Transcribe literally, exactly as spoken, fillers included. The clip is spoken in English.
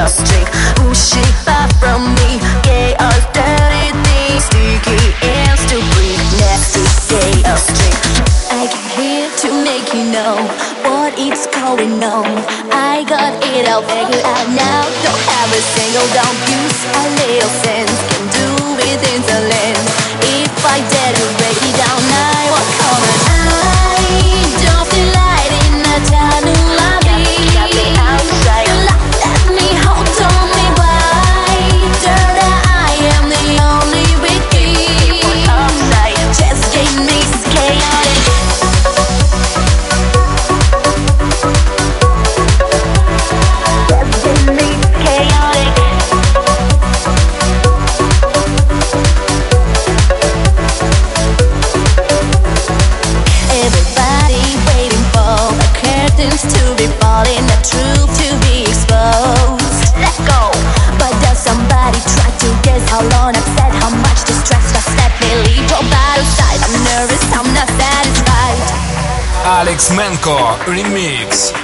chaos streak, pushing far from me. Chaos, dirty things, sticky and stupid, nasty chaos streak. I came here to make you know what is going on. I got it all figured out now. Don't have a single, don't use a little sense. Can do it in the lens. If I dare to break it down, I won't come and I don't feel light in the tunnel lobby. Got me outside. You laughed at me, hold on me, why? Turn out I am the only with me. Outside, just gave me chaotic. To be falling, the truth to be exposed. Let go. But does somebody try to guess how long I've said, how much distress was let me leave? Go by the side. I'm nervous, I'm not satisfied. Alex Menko Remix.